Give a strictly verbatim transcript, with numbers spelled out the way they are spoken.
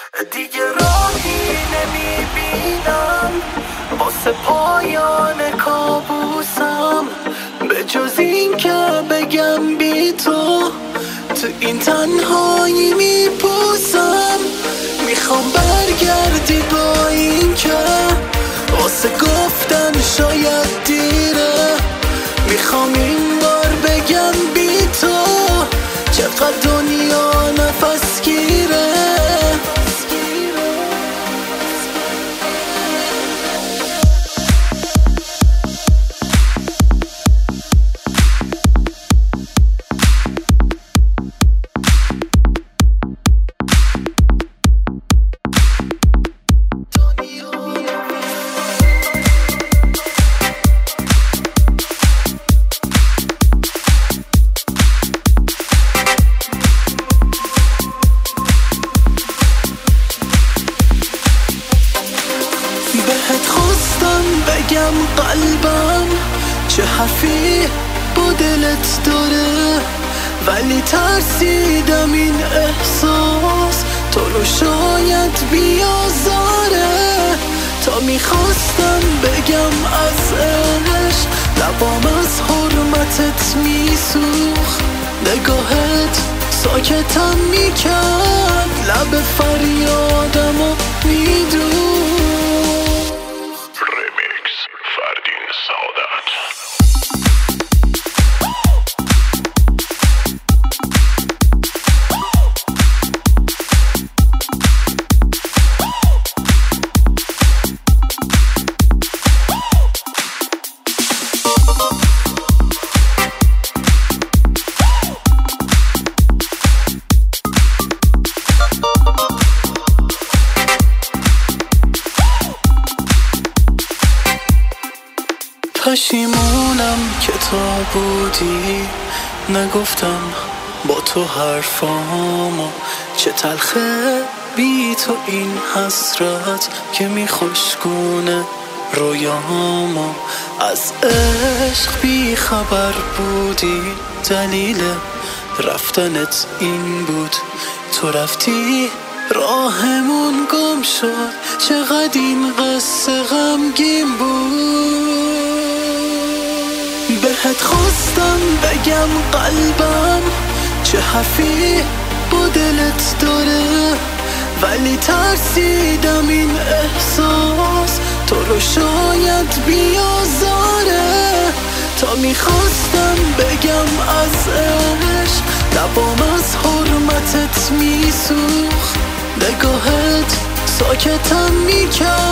دیگه راهی نمیبینم واسه پایان کابوسم، به جز این که بگم بی تو تو این تنهایی میپوسم. میخوام برگردی با این که واسه گفتن شاید دیره. میخوام این بار بگم بی تو چقدر دنیا نفس گیره. بهت خواستم بگم قلبم چه حرفی با دلت داره، ولی ترسیدم این احساس تو رو شاید بیازاره. تا میخواستم بگم از عشق لبام از حرمتت میسوخت، نگاهت ساکتم میکرد، لب فریادمو میدوخت. پشیمونم که تا بودی نگفتم با تو حرفامو، چه تلخه بی تو این حسرت که میخوشگونه رویامو. از عشق بی خبر بودی، دلیل رفتنت این بود تو رفتی راهمون گم شد، چقدر این قصه غمگین بود. بهت خواستم بگم قلبم چه حرفی با دلت داره، ولی ترسیدم این احساس تو رو شاید بیازاره. تا میخواستم بگم از عشق لبام از حرمتت میسوخت، نگاهت ساکتم میکرد،